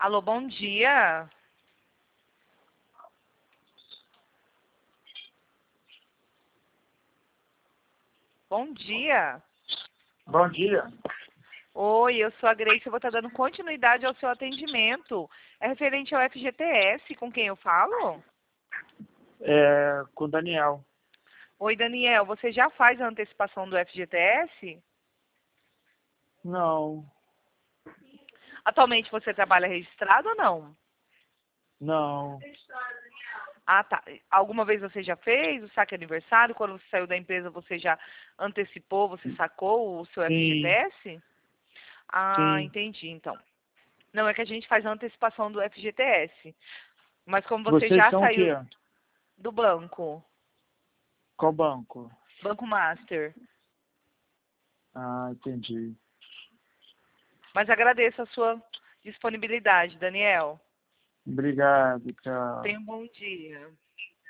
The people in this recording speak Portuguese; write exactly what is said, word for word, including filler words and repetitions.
Alô, bom dia. Bom dia. Bom dia. Oi, eu sou a Grace, eu vou estar dando continuidade ao seu atendimento. É referente ao F G T S, com quem eu falo? É, com o Daniel. Oi, Daniel, você já faz a antecipação do F G T S? Não, Atualmente você trabalha registrado ou não? não, Ah, tá. Alguma vez você já fez o saque aniversário? Quando você saiu da empresa, você já antecipou, você sacou o seu F G T sim, S? Ah, sim. entendi, então. Não, é que a gente faz a antecipação do F G T S. Mas como você Vocês já são o quê? saiu do banco, Qual banco? Banco Master, Ah, entendi. mas agradeço a sua disponibilidade, Daniel. Obrigado, tchau. Tenha um bom dia.